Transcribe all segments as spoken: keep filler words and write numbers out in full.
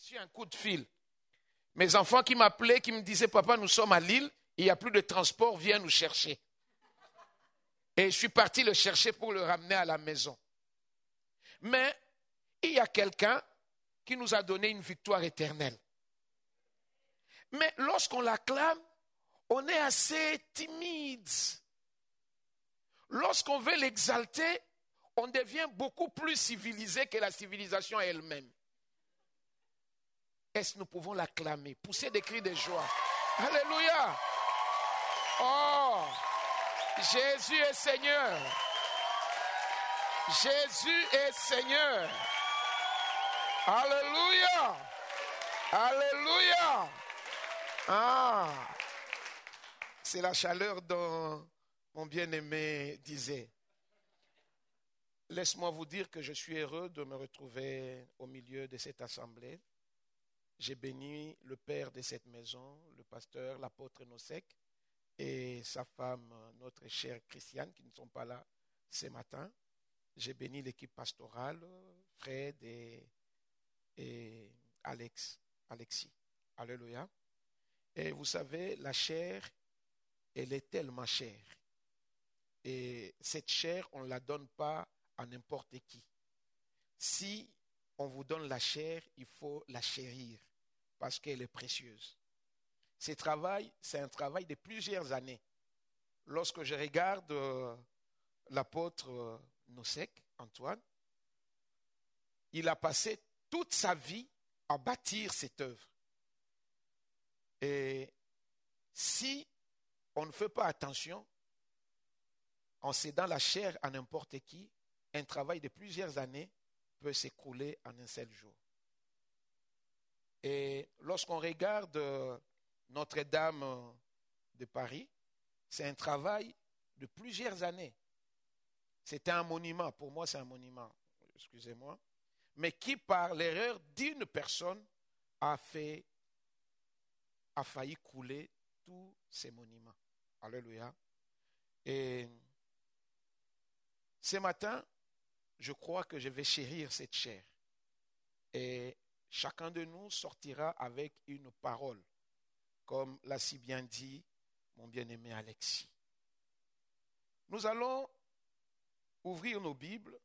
reçu un coup de fil. Mes enfants qui m'appelaient, qui me disaient, papa, nous sommes à Lille, il n'y a plus de transport, viens nous chercher. Et je suis parti le chercher pour le ramener à la maison. Mais il y a quelqu'un qui nous a donné une victoire éternelle. Mais lorsqu'on l'acclame, on est assez timide. Lorsqu'on veut l'exalter, on devient beaucoup plus civilisé que la civilisation elle-même. Est-ce que nous pouvons l'acclamer? Pousser des cris de joie. Alléluia! Oh! Jésus est Seigneur. Jésus est Seigneur. Alléluia! Alléluia! Ah! C'est la chaleur dont mon bien-aimé disait. Laisse-moi vous dire que je suis heureux de me retrouver au milieu de cette assemblée. J'ai béni le père de cette maison, le pasteur, l'apôtre Nosek, et sa femme, notre chère Christiane, qui ne sont pas là ce matin. J'ai béni l'équipe pastorale, Fred et, et Alex, Alexis. Alléluia. Et vous savez, la chair, elle est tellement chère. Et cette chair, on ne la donne pas à n'importe qui. Si on vous donne la chair, il faut la chérir parce qu'elle est précieuse. Ce travail, c'est un travail de plusieurs années. Lorsque je regarde euh, l'apôtre euh, Nosek, Antoine, il a passé toute sa vie à bâtir cette œuvre. Et si on ne fait pas attention, en cédant la chair à n'importe qui, un travail de plusieurs années peut s'écrouler en un seul jour. Et lorsqu'on regarde Notre-Dame de Paris, c'est un travail de plusieurs années. C'était un monument, pour moi c'est un monument, excusez-moi, mais qui par l'erreur d'une personne a fait, a failli couler tous ces monuments. Alléluia. Et ce matin, je crois que je vais chérir cette chair. Et chacun de nous sortira avec une parole, comme l'a si bien dit mon bien-aimé Alexis. Nous allons ouvrir nos Bibles.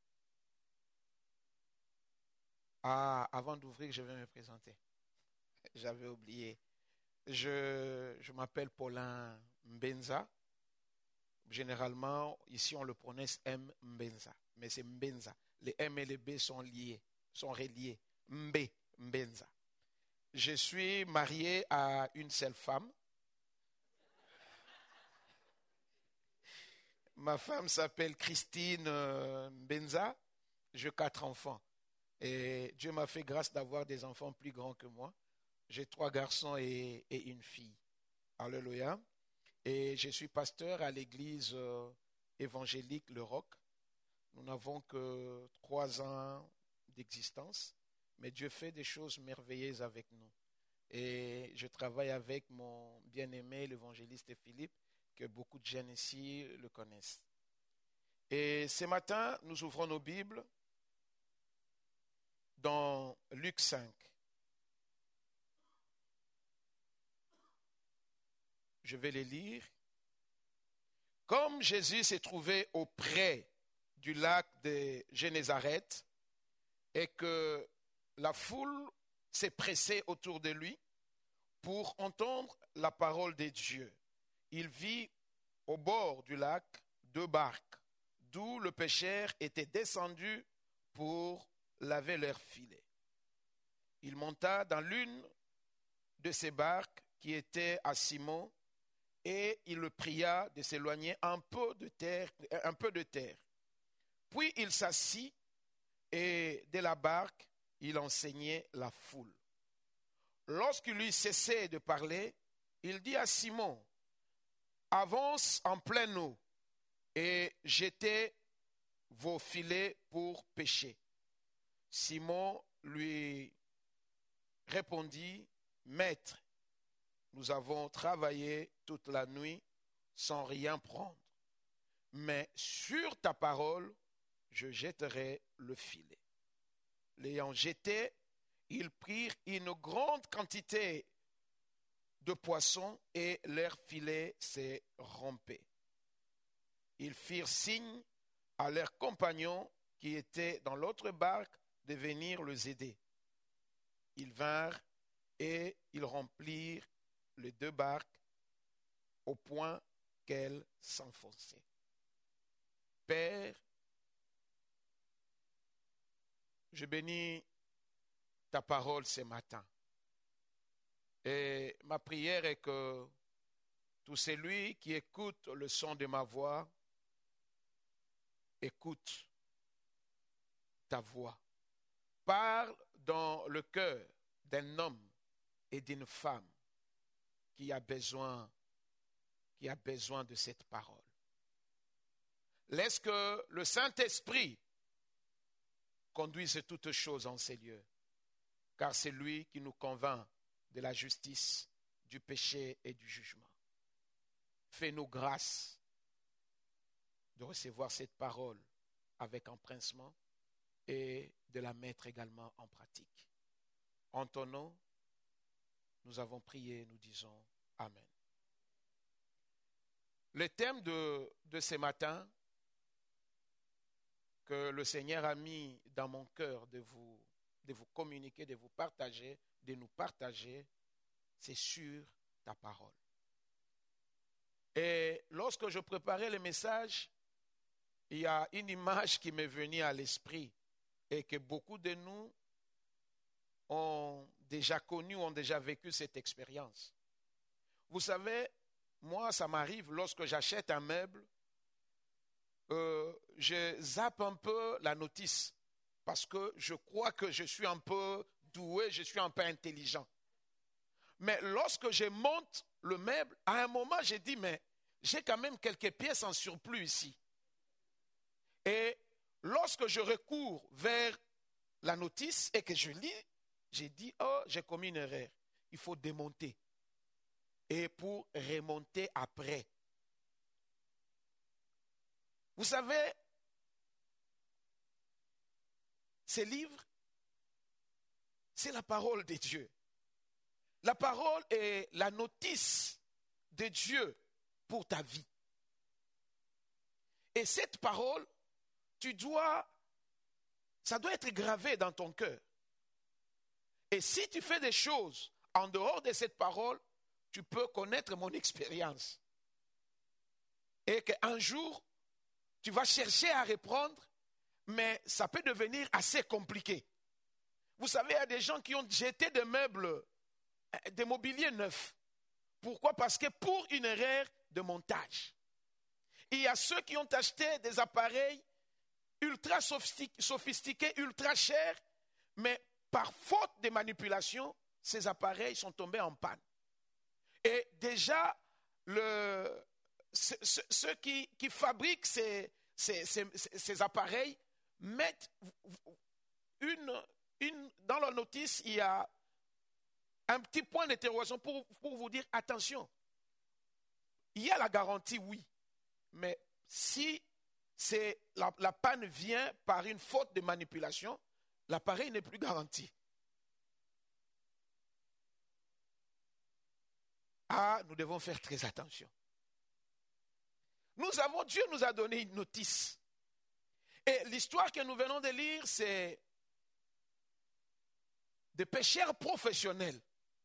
Ah, avant d'ouvrir, je vais me présenter. J'avais oublié. Je, je m'appelle Paulin Mbenza. Généralement, ici, on le prononce M. Mbenza. Mais c'est Mbenza. Les M et les B sont liés, sont reliés. Mbe, Mbenza. Je suis marié à une seule femme. Ma femme s'appelle Christine Mbenza. J'ai quatre enfants. Et Dieu m'a fait grâce d'avoir des enfants plus grands que moi. J'ai trois garçons et, et une fille. Alléluia. Et je suis pasteur à l'église euh, évangélique Le Roc. Nous n'avons que trois ans d'existence, mais Dieu fait des choses merveilleuses avec nous. Et je travaille avec mon bien-aimé, l'évangéliste Philippe, que beaucoup de jeunes ici le connaissent. Et ce matin, nous ouvrons nos Bibles dans Luc cinq. Je vais les lire. Comme Jésus s'est trouvé auprès du lac de Génézareth et que la foule s'est pressée autour de lui pour entendre la parole de Dieu, il vit au bord du lac deux barques, d'où le pêcheur était descendu pour laver leurs filets. Il monta dans l'une de ces barques qui était à Simon, et il le pria de s'éloigner un peu de terre, un peu de terre. Puis il s'assit et de la barque, il enseignait la foule. Lorsqu'il eut cessé de parler, il dit à Simon, « Avance en pleine eau et jetez vos filets pour pêcher. » Simon lui répondit, « Maître, nous avons travaillé toute la nuit sans rien prendre, mais sur ta parole, je jetterai le filet. » L'ayant jeté, ils prirent une grande quantité de poissons et leurs filets se rompaient. Ils firent signe à leurs compagnons qui étaient dans l'autre barque de venir les aider. Ils vinrent et ils remplirent les deux barques au point qu'elles s'enfonçaient. Père, je bénis ta parole ce matin. Et ma prière est que tout celui qui écoute le son de ma voix écoute ta voix. Parle dans le cœur d'un homme et d'une femme qui a besoin, qui a besoin de cette parole. Laisse que le Saint-Esprit conduise toutes choses en ces lieux, car c'est lui qui nous convainc de la justice, du péché et du jugement. Fais-nous grâce de recevoir cette parole avec empressement et de la mettre également en pratique. En ton nom, nous avons prié, nous disons Amen. Le thème de, de ce matin que le Seigneur a mis dans mon cœur de vous, de vous communiquer, de vous partager, de nous partager, c'est sur ta parole. Et lorsque je préparais le message, il y a une image qui m'est venue à l'esprit et que beaucoup de nous ont déjà connu, ont déjà vécu cette expérience. Vous savez, moi, ça m'arrive lorsque j'achète un meuble, euh, je zappe un peu la notice parce que je crois que je suis un peu doué, je suis un peu intelligent. Mais lorsque je monte le meuble, à un moment, j'ai dit, mais j'ai quand même quelques pièces en surplus ici. Et lorsque je recours vers la notice et que je lis, j'ai dit, oh, j'ai commis une erreur. Il faut démonter. Et pour remonter après. Vous savez, ces livres, c'est la parole de Dieu. La parole est la notice de Dieu pour ta vie. Et cette parole, tu dois, ça doit être gravé dans ton cœur. Et si tu fais des choses en dehors de cette parole, tu peux connaître mon expérience. Et qu'un jour, tu vas chercher à reprendre, mais ça peut devenir assez compliqué. Vous savez, il y a des gens qui ont jeté des meubles, des mobiliers neufs. Pourquoi? Parce que pour une erreur de montage. Il y a ceux qui ont acheté des appareils ultra sophistiqués, ultra chers, mais par faute de manipulation, ces appareils sont tombés en panne. Et déjà, le, ceux, ceux qui, qui fabriquent ces, ces, ces, ces appareils mettent une, une, dans leur notice, il y a un petit point d'interrogation pour, pour vous dire, attention, il y a la garantie, oui, mais si c'est, la, la panne vient par une faute de manipulation, l'appareil n'est plus garanti. Ah, nous devons faire très attention. Nous avons, Dieu nous a donné une notice. Et l'histoire que nous venons de lire, c'est des pêcheurs professionnels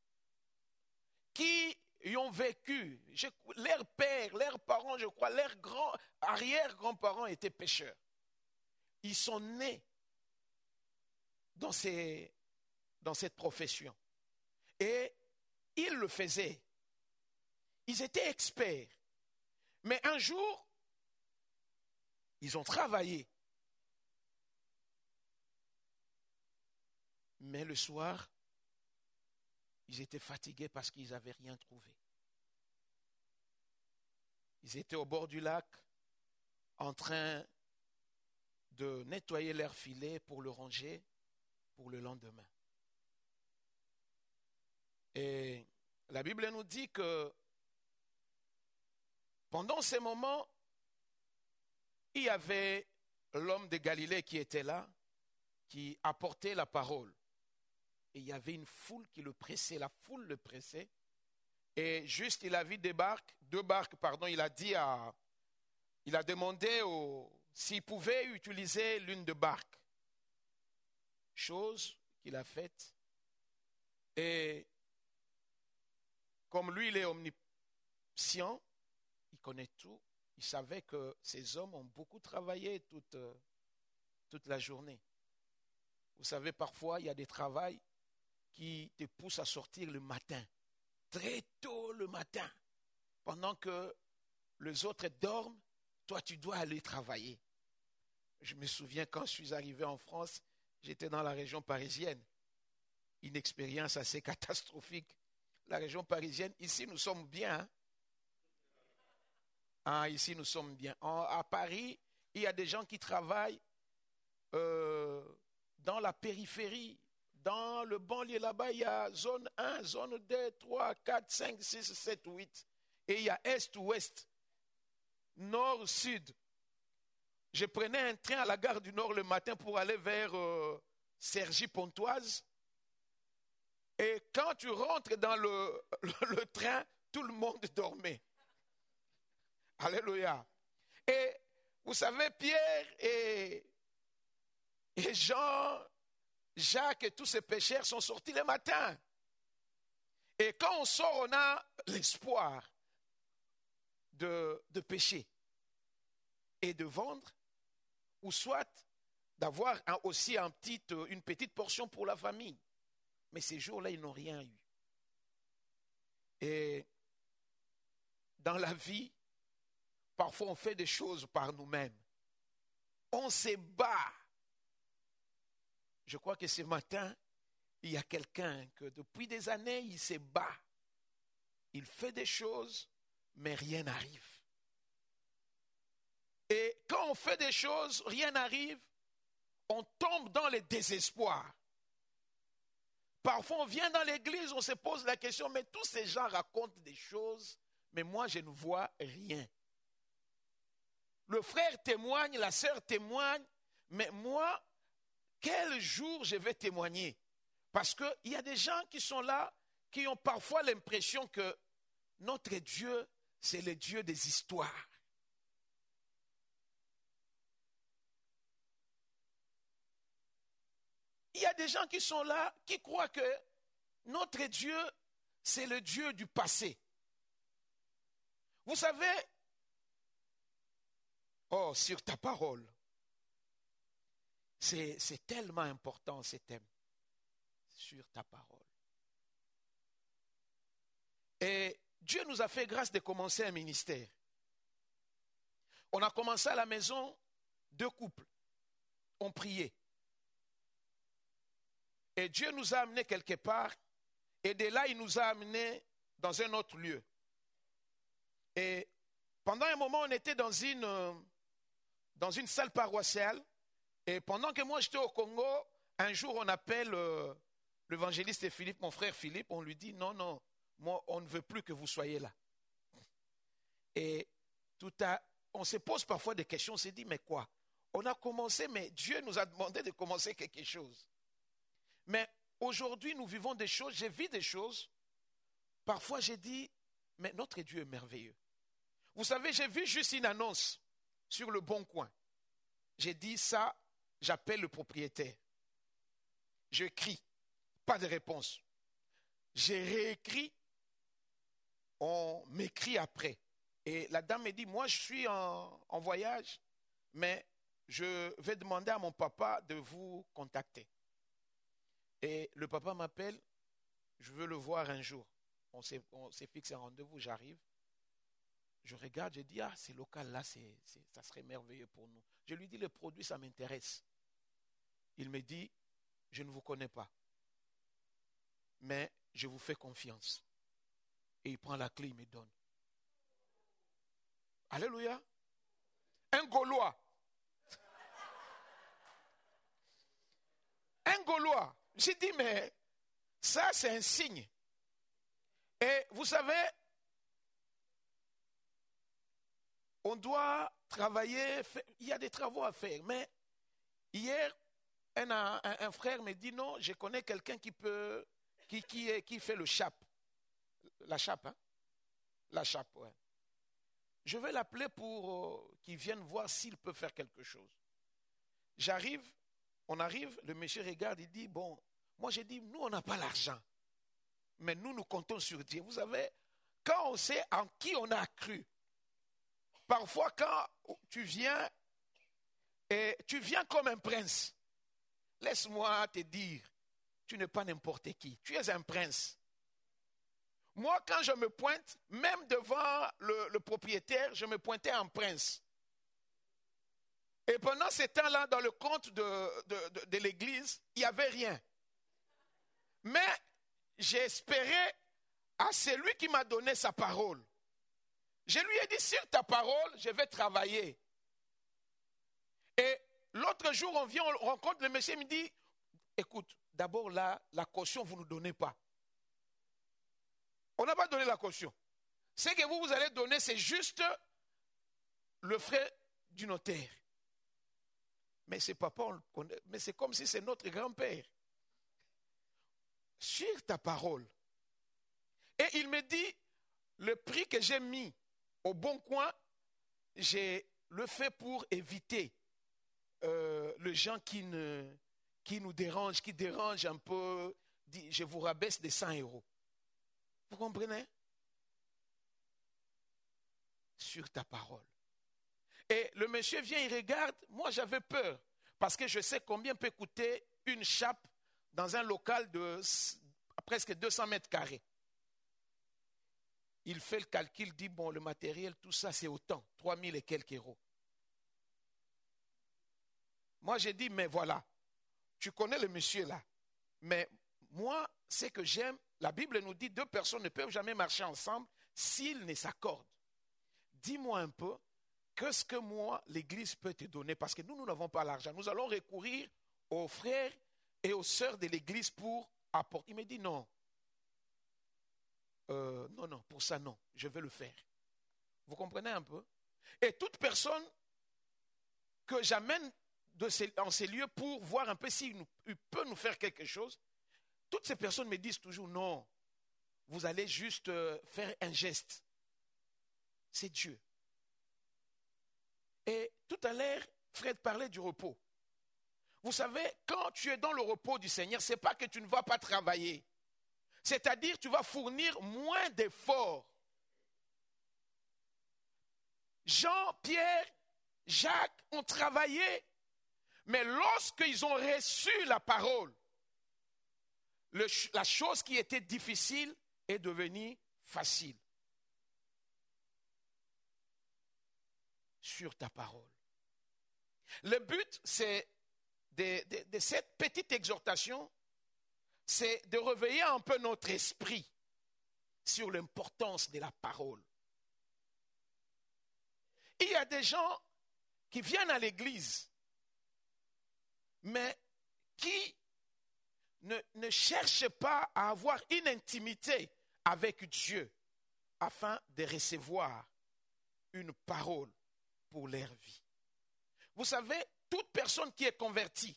qui y ont vécu. Je, leurs pères, leurs parents, je crois, leurs grands, arrière-grands-parents étaient pêcheurs. Ils sont nés dans, ces, dans cette profession. Et ils le faisaient. Ils étaient experts. Mais un jour, ils ont travaillé. Mais le soir, ils étaient fatigués parce qu'ils n'avaient rien trouvé. Ils étaient au bord du lac en train de nettoyer leur filet pour le ranger pour le lendemain. Et la Bible nous dit que pendant ces moments, il y avait l'homme de Galilée qui était là, qui apportait la parole. et il y avait une foule qui le pressait, la foule le pressait. Et juste, il a vu des barques, deux barques, pardon, il a dit à, il a demandé au, s'il pouvait utiliser l'une des barques. Chose qu'il a faite. Et comme lui, il est omniscient, il connaît tout, il savait que ces hommes ont beaucoup travaillé toute, toute la journée. Vous savez, parfois, il y a des travails qui te poussent à sortir le matin, très tôt le matin, pendant que les autres dorment, toi, tu dois aller travailler. Je me souviens quand je suis arrivé en France, j'étais dans la région parisienne. Une expérience assez catastrophique. La région parisienne, ici, nous sommes bien. Hein? Ah, ici, nous sommes bien. En, à Paris, il y a des gens qui travaillent euh, dans la périphérie. Dans le banlieue, là-bas, il y a zone un, zone deux, trois, quatre, cinq, six, sept, huit. Et il y a est, ouest, nord, sud. Je prenais un train à la gare du Nord le matin pour aller vers euh, Cergy-Pontoise. Et quand tu rentres dans le, le, le train, tout le monde dormait. Alléluia. Et vous savez, Pierre et, et Jean, Jacques et tous ces pécheurs sont sortis le matin. Et quand on sort, on a l'espoir de, de pécher et de vendre, ou soit d'avoir un, aussi un petit, une petite portion pour la famille. Mais ces jours-là, ils n'ont rien eu. Et dans la vie, parfois on fait des choses par nous-mêmes. On se bat. Je crois que ce matin, il y a quelqu'un que depuis des années, il se bat. Il fait des choses, mais rien n'arrive. Et quand on fait des choses, rien n'arrive, on tombe dans le désespoir. Parfois, on vient dans l'église, on se pose la question, mais tous ces gens racontent des choses, mais moi, je ne vois rien. Le frère témoigne, la sœur témoigne, mais moi, quel jour je vais témoigner? Parce qu'il y a des gens qui sont là, qui ont parfois l'impression que notre Dieu, c'est le Dieu des histoires. Il y a des gens qui sont là, qui croient que notre Dieu, c'est le Dieu du passé. Vous savez, oh, sur ta parole, c'est, c'est tellement important ce thème, sur ta parole. Et Dieu nous a fait grâce de commencer un ministère. On a commencé à la maison, deux couples, on priait. Et Dieu nous a amenés quelque part, et de là, il nous a amenés dans un autre lieu. Et pendant un moment, on était dans une, dans une salle paroissiale, et pendant que moi j'étais au Congo, un jour on appelle euh, l'évangéliste Philippe, mon frère Philippe, on lui dit non, non, moi on ne veut plus que vous soyez là. Et tout à, on se pose parfois des questions, on se dit mais quoi? On a commencé, mais Dieu nous a demandé de commencer quelque chose. Mais aujourd'hui, nous vivons des choses, j'ai vu des choses. Parfois, j'ai dit, mais notre Dieu est merveilleux. Vous savez, j'ai vu juste une annonce sur le Bon Coin. J'ai dit ça, j'appelle le propriétaire. J'écris, pas de réponse. J'ai réécrit, on m'écrit après. Et la dame me dit, moi je suis en, en voyage, mais je vais demander à mon papa de vous contacter. Et le papa m'appelle, je veux le voir un jour. On s'est, on s'est fixé un rendez-vous, j'arrive. Je regarde, je dis, ah, c'est local là, c'est, c'est, ça serait merveilleux pour nous. Je lui dis, le produit, ça m'intéresse. Il me dit, je ne vous connais pas, mais je vous fais confiance. Et il prend la clé, il me donne. Alléluia. Un Gaulois. Un Gaulois. J'ai dit, mais ça, c'est un signe. Et vous savez, on doit travailler, il y a des travaux à faire. Mais hier, un, un, un frère me dit, non, je connais quelqu'un qui peut, qui, qui, est, qui fait le chape. La chape, hein? La chape, ouais. Je vais l'appeler pour euh, qu'il vienne voir s'il peut faire quelque chose. J'arrive, on arrive, le monsieur regarde, il dit, bon, moi j'ai dit, nous on n'a pas l'argent, mais nous nous comptons sur Dieu. Vous savez, quand on sait en qui on a cru, parfois quand tu viens, et tu viens comme un prince, laisse-moi te dire, tu n'es pas n'importe qui, tu es un prince. Moi, quand je me pointe, même devant le, le propriétaire, je me pointais en prince. Et pendant ces temps-là, dans le compte de, de, de, de l'église, il n'y avait rien. Mais j'espérais à celui qui m'a donné sa parole. Je lui ai dit, sur ta parole, je vais travailler. Et l'autre jour, on vient, on rencontre le monsieur, il me dit, écoute, d'abord là, la caution, vous ne nous donnez pas. On n'a pas donné la caution. Ce que vous, vous allez donner, c'est juste le frais du notaire. Mais c'est papa, on le connaît, mais c'est comme si c'est notre grand-père. Sur ta parole. Et il me dit, le prix que j'ai mis au bon coin, j'ai le fait pour éviter euh, les gens qui, ne, qui nous dérangent, qui dérangent un peu. Dit, je vous rabaisse de cent euros. Vous comprenez? Sur ta parole. Et le monsieur vient, il regarde. Moi, j'avais peur. Parce que je sais combien peut coûter une chape dans un local de presque deux cents mètres carrés. Il fait le calcul, dit, bon, le matériel, tout ça, c'est autant. trois mille et quelques euros. Moi, j'ai dit, mais voilà. Tu connais le monsieur là. Mais moi, ce que j'aime, la Bible nous dit deux personnes ne peuvent jamais marcher ensemble s'ils ne s'accordent. Dis-moi un peu, qu'est-ce que moi, l'Église peut te donner? Parce que nous, nous n'avons pas l'argent. Nous allons recourir aux frères et aux sœurs de l'Église pour apporter. Il me dit non. Euh, non, non, pour ça, non. Je vais le faire. Vous comprenez un peu? Et toute personne que j'amène de ces, en ces lieux pour voir un peu s'il il peut nous faire quelque chose, toutes ces personnes me disent toujours non, vous allez juste euh, faire un geste. C'est Dieu. Et tout à l'heure, Fred parlait du repos. Vous savez, quand tu es dans le repos du Seigneur, ce n'est pas que tu ne vas pas travailler. C'est-à-dire tu vas fournir moins d'efforts. Jean, Pierre, Jacques ont travaillé, mais lorsqu'ils ont reçu la parole, Le, la chose qui était difficile est devenue facile. Sur ta parole. Le but, c'est de, de, de cette petite exhortation, c'est de réveiller un peu notre esprit sur l'importance de la parole. Il y a des gens qui viennent à l'église, mais qui Ne, ne cherche pas à avoir une intimité avec Dieu afin de recevoir une parole pour leur vie. Vous savez, toute personne qui est convertie,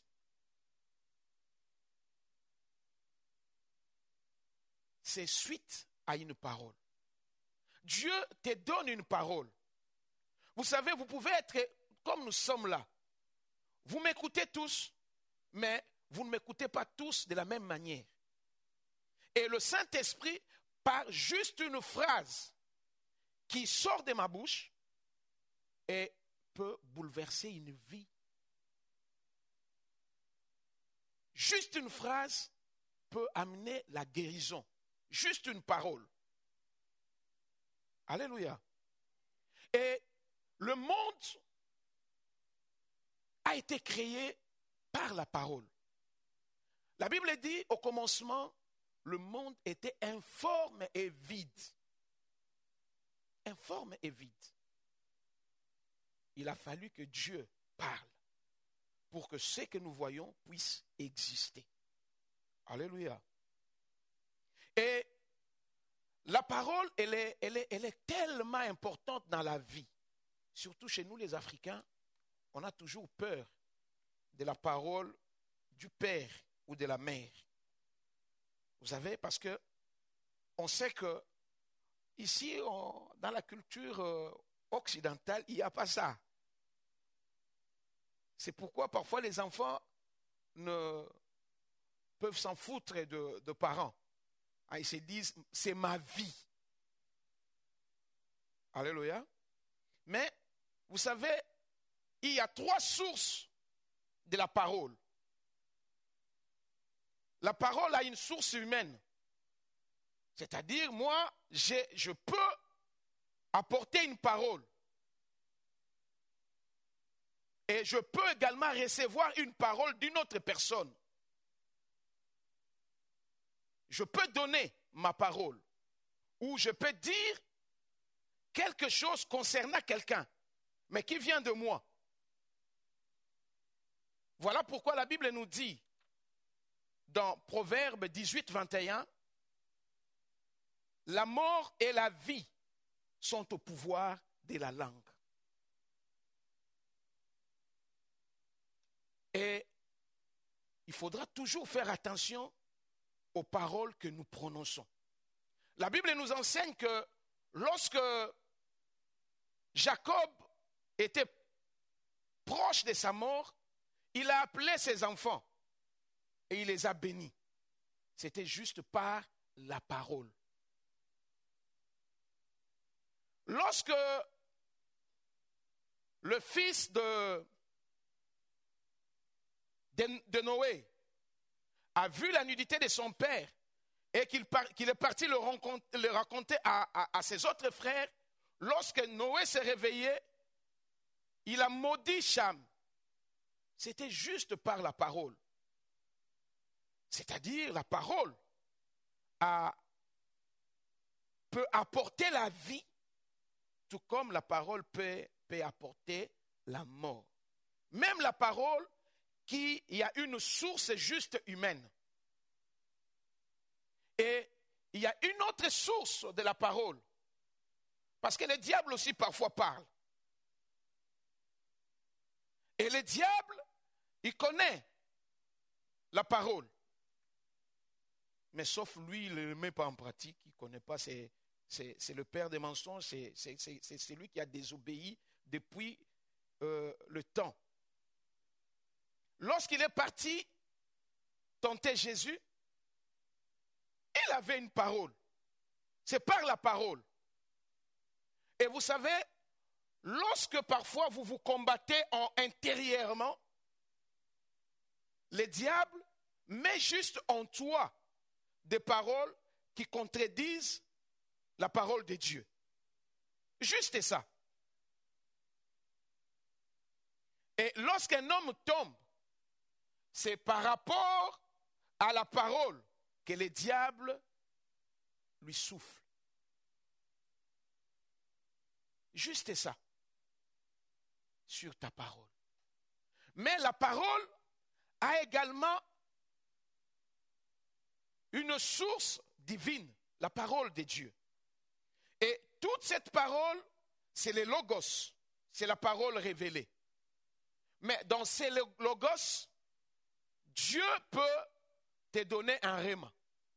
c'est suite à une parole. Dieu te donne une parole. Vous savez, vous pouvez être comme nous sommes là. Vous m'écoutez tous, mais vous ne m'écoutez pas tous de la même manière. Et le Saint-Esprit, par juste une phrase qui sort de ma bouche, et peut bouleverser une vie. Juste une phrase peut amener la guérison. Juste une parole. Alléluia. Et le monde a été créé par la parole. La Bible dit, au commencement, le monde était informe et vide. Informe et vide. Il a fallu que Dieu parle pour que ce que nous voyons puisse exister. Alléluia. Et la parole, elle est, elle est, elle est tellement importante dans la vie. Surtout chez nous les Africains, on a toujours peur de la parole du père ou de la mère. Vous savez, parce que on sait que ici, on, dans la culture euh, occidentale, il n'y a pas ça. C'est pourquoi parfois les enfants ne peuvent s'en foutre de, de parents. Ah, ils se disent, c'est ma vie. Alléluia. Mais, vous savez, il y a trois sources de la parole. La parole a une source humaine. C'est-à-dire, moi, j'ai, je peux apporter une parole. Et je peux également recevoir une parole d'une autre personne. Je peux donner ma parole. Ou je peux dire quelque chose concernant quelqu'un, mais qui vient de moi. Voilà pourquoi la Bible nous dit, dans Proverbe dix-huit, vingt et un, la mort et la vie sont au pouvoir de la langue. Et il faudra toujours faire attention aux paroles que nous prononçons. La Bible nous enseigne que lorsque Jacob était proche de sa mort, il a appelé ses enfants et il les a bénis. C'était juste par la parole. Lorsque le fils de, de, de Noé a vu la nudité de son père et qu'il, par, qu'il est parti le, le raconter à, à, à ses autres frères, lorsque Noé s'est réveillé, il a maudit Cham. C'était juste par la parole. C'est-à-dire la parole a, peut apporter la vie, tout comme la parole peut, peut apporter la mort. Même la parole qui il y a une source juste humaine. Et il y a une autre source de la parole. Parce que le diable aussi parfois parle. Et le diable, il connaît la parole. Mais sauf lui, il ne le met pas en pratique, il ne connaît pas, c'est, c'est, c'est le père des mensonges, c'est, c'est, c'est, c'est celui qui a désobéi depuis euh, le temps. Lorsqu'il est parti tenter Jésus, il avait une parole. C'est par la parole. Et vous savez, lorsque parfois vous vous combattez en intérieurement, le diable met juste en toi des paroles qui contredisent la parole de Dieu. Juste ça. Et lorsqu'un homme tombe, c'est par rapport à la parole que le diable lui souffle. Juste ça. Sur ta parole. Mais la parole a également une source divine, la parole de Dieu. Et toute cette parole, c'est le logos, c'est la parole révélée. Mais dans ces logos, Dieu peut te donner un rhéma.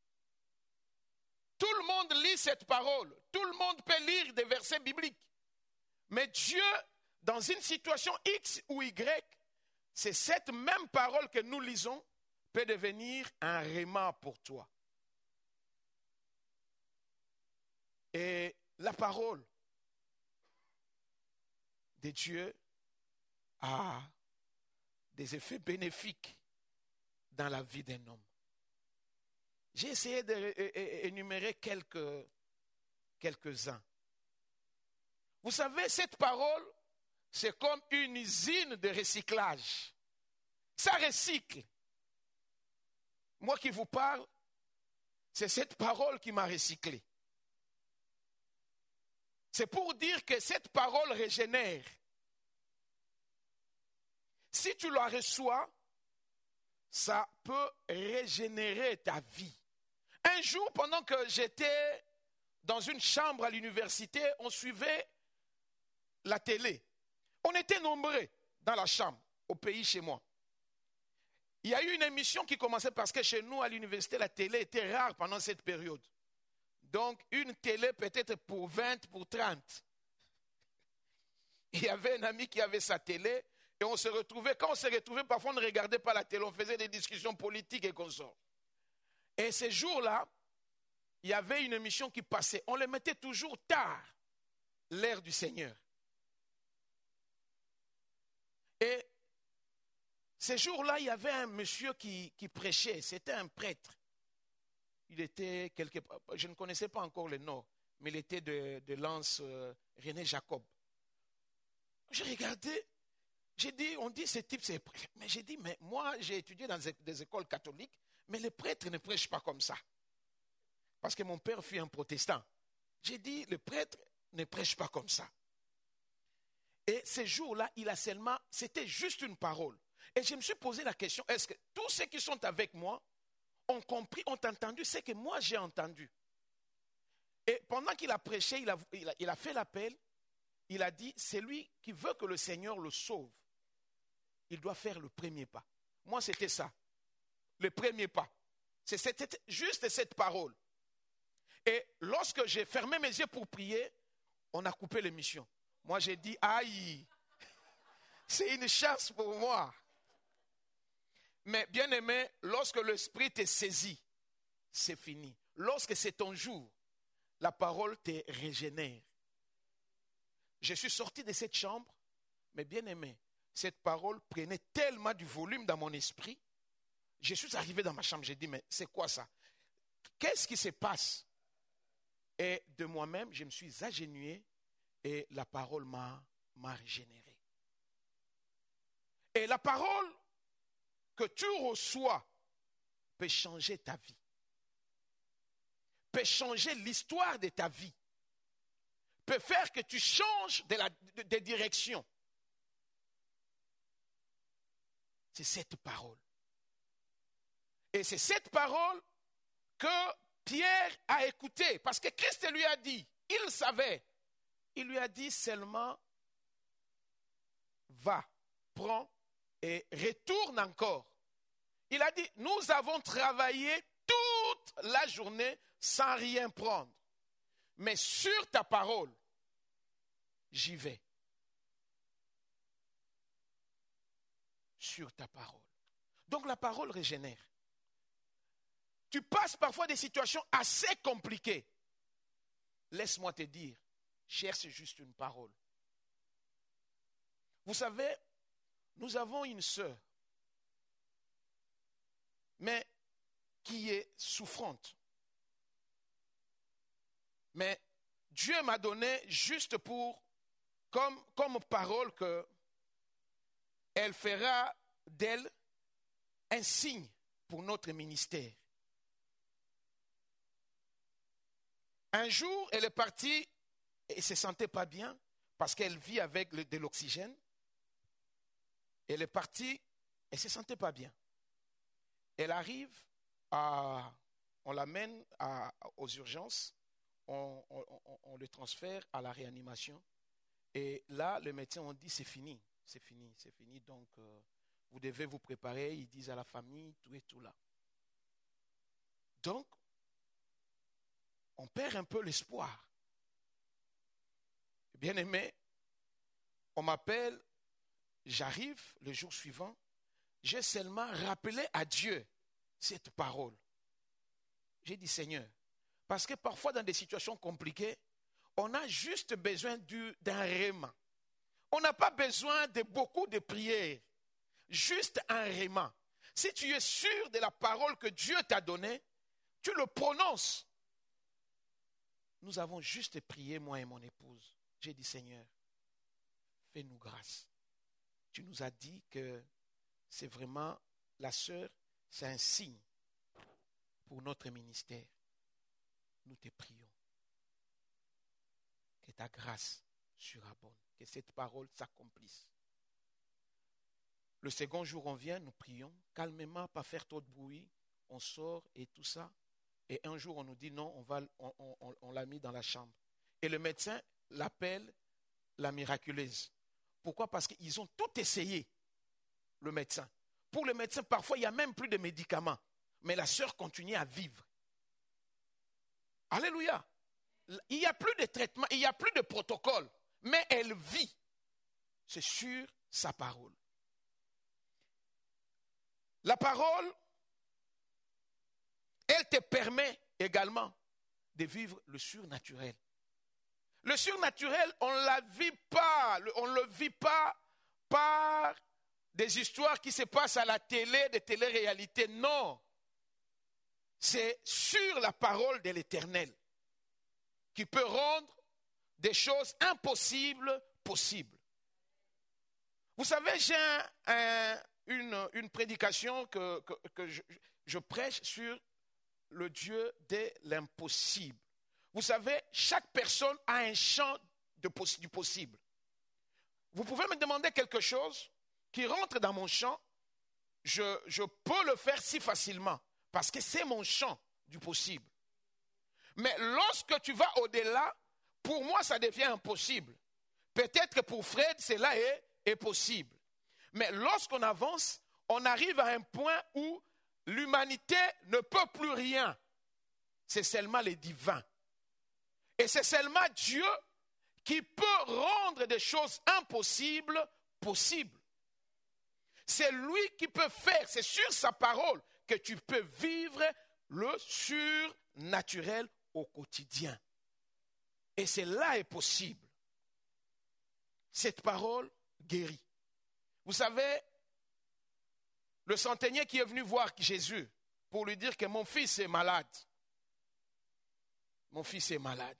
Tout le monde lit cette parole, tout le monde peut lire des versets bibliques. Mais Dieu, dans une situation X ou Y, c'est cette même parole que nous lisons peut devenir un rhéma pour toi. Et la parole de Dieu a des effets bénéfiques dans la vie d'un homme. J'ai essayé d'énumérer quelques, quelques-uns. Vous savez, cette parole, c'est comme une usine de recyclage. Ça recycle. Moi qui vous parle, c'est cette parole qui m'a recyclé. C'est pour dire que cette parole régénère. Si tu la reçois, ça peut régénérer ta vie. Un jour, pendant que j'étais dans une chambre à l'université, on suivait la télé. On était nombreux dans la chambre, au pays chez moi. Il y a eu une émission qui commençait parce que chez nous, à l'université, la télé était rare pendant cette période. Donc, une télé peut-être pour vingt, pour trente. Il y avait un ami qui avait sa télé et on se retrouvait, quand on se retrouvait, parfois on ne regardait pas la télé, on faisait des discussions politiques et consorts. Et ces jours-là, il y avait une émission qui passait. On le mettait toujours tard, l'heure du Seigneur. Et ces jours-là, il y avait un monsieur qui, qui prêchait, c'était un prêtre. Il était quelque part, je ne connaissais pas encore le nom, mais il était de, de l'Anse euh, René Jacob. J'ai regardé, j'ai dit, on dit ce type c'est prêtre. Mais j'ai dit, mais moi j'ai étudié dans des écoles catholiques, mais les prêtres ne prêchent pas comme ça. Parce que mon père fut un protestant. J'ai dit, le prêtre ne prêche pas comme ça. Et ces jours-là, il a seulement, c'était juste une parole. Et je me suis posé la question, est-ce que tous ceux qui sont avec moi ont compris, ont entendu ce que moi j'ai entendu? Et pendant qu'il a prêché, il a, il a, il a fait l'appel, il a dit, c'est lui qui veut que le Seigneur le sauve. Il doit faire le premier pas. Moi, c'était ça, le premier pas. C'était juste cette parole. Et lorsque j'ai fermé mes yeux pour prier, on a coupé l'émission. Moi, j'ai dit, aïe, c'est une chance pour moi. Mais bien aimé, lorsque l'esprit te saisit, c'est fini. Lorsque c'est ton jour, la parole te régénère. Je suis sorti de cette chambre, mais bien aimé, cette parole prenait tellement du volume dans mon esprit. Je suis arrivé dans ma chambre, j'ai dit, mais c'est quoi ça? Qu'est-ce qui se passe? Et de moi-même, je me suis agenouillé et la parole m'a, m'a régénéré. Et la parole que tu reçois peut changer ta vie, peut changer l'histoire de ta vie, peut faire que tu changes de, la, de, de direction. C'est cette parole. Et c'est cette parole que Pierre a écoutée, parce que Christ lui a dit, il savait, il lui a dit seulement, va, prends et retourne encore. Il a dit, nous avons travaillé toute la journée sans rien prendre. Mais sur ta parole, j'y vais. Sur ta parole. Donc la parole régénère. Tu passes parfois des situations assez compliquées. Laisse-moi te dire, cherche juste une parole. Vous savez, nous avons une sœur, mais qui est souffrante. Mais Dieu m'a donné juste pour, comme, comme parole, que elle fera d'elle un signe pour notre ministère. Un jour, elle est partie et elle ne se sentait pas bien parce qu'elle vit avec le, de l'oxygène. Elle est partie, elle ne se sentait pas bien. Elle arrive, à, on l'amène à, aux urgences, on, on, on, on le transfère à la réanimation. Et là, le médecin on dit c'est fini, c'est fini, c'est fini. Donc, euh, vous devez vous préparer. Ils disent à la famille, tout et tout là. Donc, on perd un peu l'espoir. Bien aimé, on m'appelle, j'arrive le jour suivant, j'ai seulement rappelé à Dieu cette parole. J'ai dit Seigneur, parce que parfois dans des situations compliquées, on a juste besoin du, d'un réma. On n'a pas besoin de beaucoup de prières, juste un réma. Si tu es sûr de la parole que Dieu t'a donnée, tu le prononces. Nous avons juste prié, moi et mon épouse. J'ai dit, Seigneur, fais-nous grâce. Tu nous as dit que c'est vraiment, la sœur, c'est un signe pour notre ministère. Nous te prions. Que ta grâce surabonde, que cette parole s'accomplisse. Le second jour, on vient, nous prions, calmement, pas faire trop de bruit. On sort et tout ça. Et un jour, on nous dit non, on, va, on, on, on l'a mis dans la chambre. Et le médecin l'appelle la miraculeuse. Pourquoi? Parce qu'ils ont tout essayé, le médecin, pour le médecin, parfois, il n'y a même plus de médicaments. Mais la sœur continue à vivre. Alléluia. Il n'y a plus de traitement, il n'y a plus de protocole. Mais elle vit. C'est sur sa parole. La parole, elle te permet également de vivre le surnaturel. Le surnaturel, on ne la vit pas, on ne le vit pas par des histoires qui se passent à la télé, des téléréalités. Non. C'est sur la parole de l'Éternel qui peut rendre des choses impossibles possibles. Vous savez, j'ai un, un, une, une prédication que, que, que je, je prêche sur le Dieu de l'impossible. Vous savez, chaque personne a un champ de, du possible. Vous pouvez me demander quelque chose qui rentre dans mon champ, je, je peux le faire si facilement, parce que c'est mon champ du possible. Mais lorsque tu vas au-delà, pour moi, ça devient impossible. Peut-être que pour Fred, cela est, est possible. Mais lorsqu'on avance, on arrive à un point où l'humanité ne peut plus rien. C'est seulement le divin. Et c'est seulement Dieu qui peut rendre des choses impossibles possibles. C'est lui qui peut faire, c'est sur sa parole que tu peux vivre le surnaturel au quotidien. Et cela est possible. Cette parole guérit. Vous savez, le centenier qui est venu voir Jésus pour lui dire que mon fils est malade. Mon fils est malade.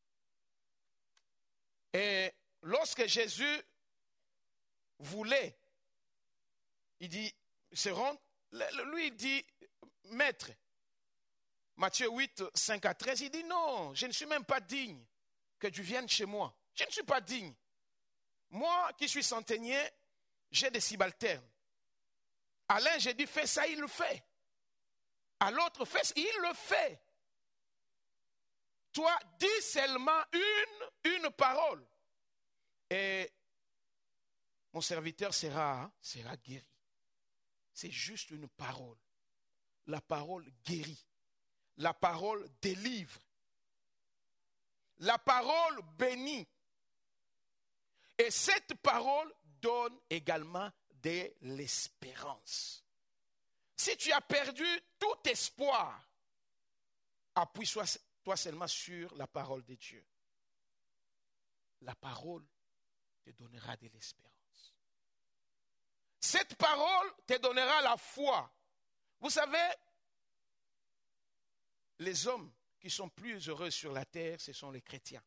Et lorsque Jésus voulait, il dit, se rendre, lui il dit, maître, Matthieu huit, cinq à treize, il dit non, je ne suis même pas digne que tu viennes chez moi. Je ne suis pas digne. Moi qui suis centenier, j'ai des subalternes. À l'un, j'ai dit fais ça, il le fait. À l'autre, fais ça, il le fait. Toi, dis seulement une, une parole. Et mon serviteur sera, sera guéri. C'est juste une parole. La parole guérit. La parole délivre. La parole bénit. Et cette parole donne également de l'espérance. Si tu as perdu tout espoir, appuie-toi seulement sur la parole de Dieu. La parole te donnera de l'espérance. Cette parole te donnera la foi. Vous savez, les hommes qui sont plus heureux sur la terre, ce sont les chrétiens.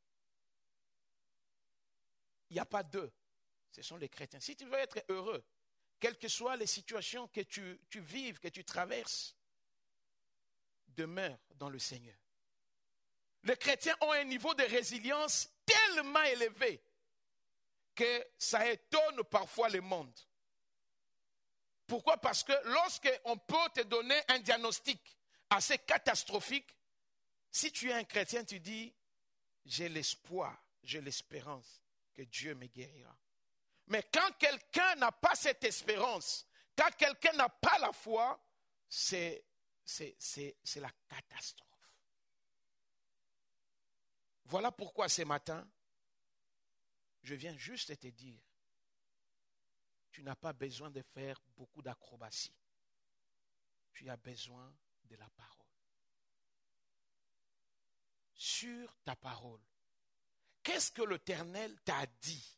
Il n'y a pas d'eux, ce sont les chrétiens. Si tu veux être heureux, quelles que soient les situations que tu, tu vives, que tu traverses, demeure dans le Seigneur. Les chrétiens ont un niveau de résilience tellement élevé que ça étonne parfois le monde. Pourquoi? Parce que lorsqu'on peut te donner un diagnostic assez catastrophique, si tu es un chrétien, tu dis, j'ai l'espoir, j'ai l'espérance que Dieu me guérira. Mais quand quelqu'un n'a pas cette espérance, quand quelqu'un n'a pas la foi, c'est, c'est, c'est, c'est la catastrophe. Voilà pourquoi ce matin, je viens juste te dire, tu n'as pas besoin de faire beaucoup d'acrobaties. Tu as besoin de la parole. Sur ta parole, qu'est-ce que l'Éternel t'a dit?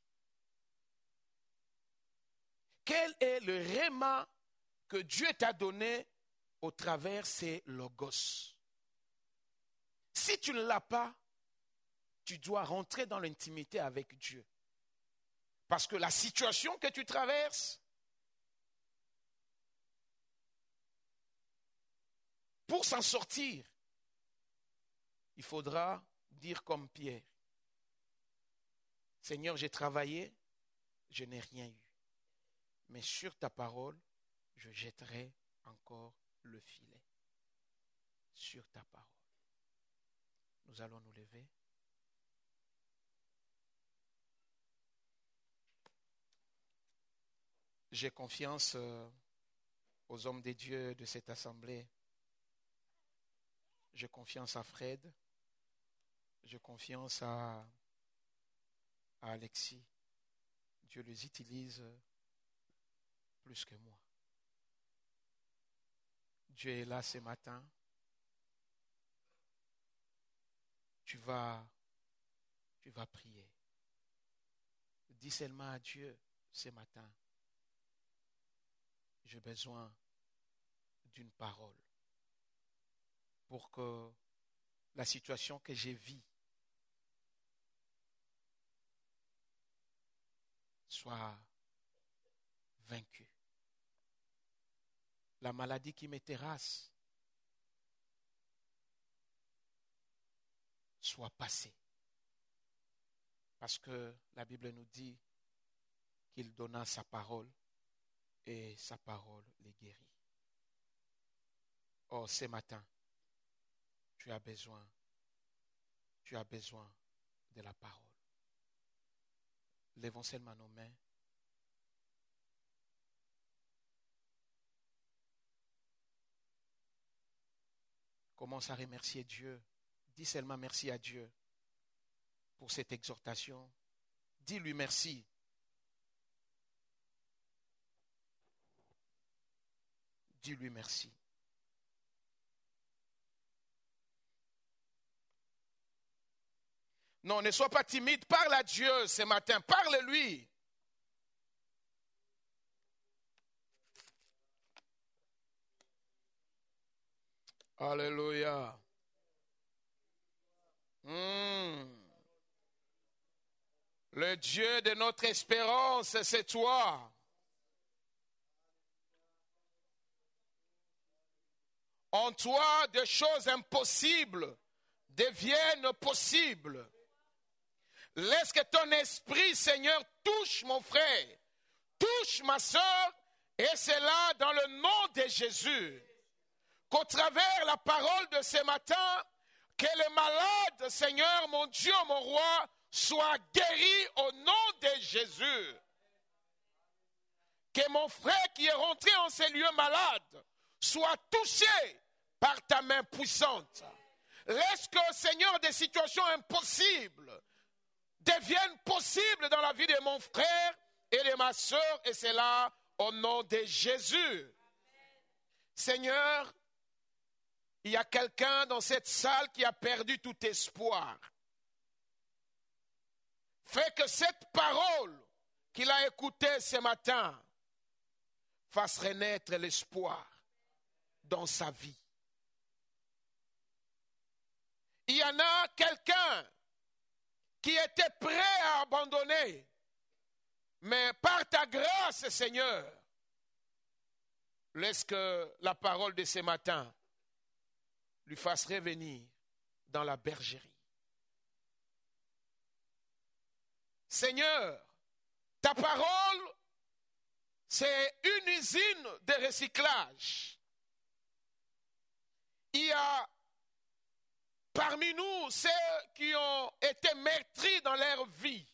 Quel est le réma que Dieu t'a donné au travers de ces logos? Si tu ne l'as pas, tu dois rentrer dans l'intimité avec Dieu. Parce que la situation que tu traverses, pour s'en sortir, il faudra dire comme Pierre, Seigneur, j'ai travaillé, je n'ai rien eu. Mais sur ta parole, je jetterai encore le filet. Sur ta parole. Nous allons nous lever. J'ai confiance aux hommes de Dieu de cette assemblée. J'ai confiance à Fred. J'ai confiance à, à Alexis. Dieu les utilise plus que moi. Dieu est là ce matin. Tu vas, tu vas prier. Dis seulement à Dieu ce matin, j'ai besoin d'une parole pour que la situation que j'ai vis soit vaincue. La maladie qui me terrasse soit passée. Parce que la Bible nous dit qu'il donna sa parole et sa parole les guérit. Or, ce matin, tu as besoin, tu as besoin de la parole. Lèvons seulement nos mains. Commence à remercier Dieu. Dis seulement merci à Dieu pour cette exhortation. Dis-lui merci. Dis-lui merci. Non, ne sois pas timide. Parle à Dieu ce matin. Parle-lui. Alléluia. Mmh. Le Dieu de notre espérance, c'est toi. En toi, des choses impossibles deviennent possibles. Laisse que ton esprit, Seigneur, touche mon frère, touche ma soeur, et c'est là dans le nom de Jésus qu'au travers la parole de ce matin, que les malades, Seigneur, mon Dieu, mon roi, soient guéris au nom de Jésus. Que mon frère qui est rentré en ces lieux malades soit touché par ta main puissante. Laisse que, Seigneur, des situations impossibles deviennent possibles dans la vie de mon frère et de ma soeur, et c'est là au nom de Jésus. Seigneur, il y a quelqu'un dans cette salle qui a perdu tout espoir. Fais que cette parole qu'il a écoutée ce matin fasse renaître l'espoir dans sa vie. Il y en a quelqu'un qui était prêt à abandonner, mais par ta grâce, Seigneur, laisse que la parole de ce matin lui fasse revenir dans la bergerie. Seigneur, ta parole, c'est une usine de recyclage. Il y a parmi nous ceux qui ont été meurtris dans leur vie.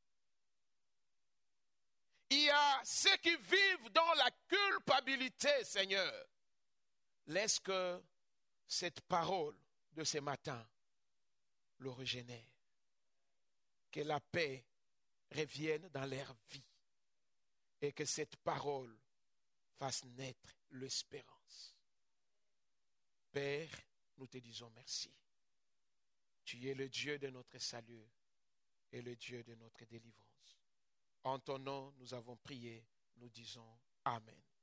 Il y a ceux qui vivent dans la culpabilité, Seigneur. Laisse que cette parole de ce matin le régénère. Que la paix revienne dans leur vie. Et que cette parole fasse naître l'espérance. Père, nous te disons merci. Tu es le Dieu de notre salut et le Dieu de notre délivrance. En ton nom, nous avons prié, nous disons Amen.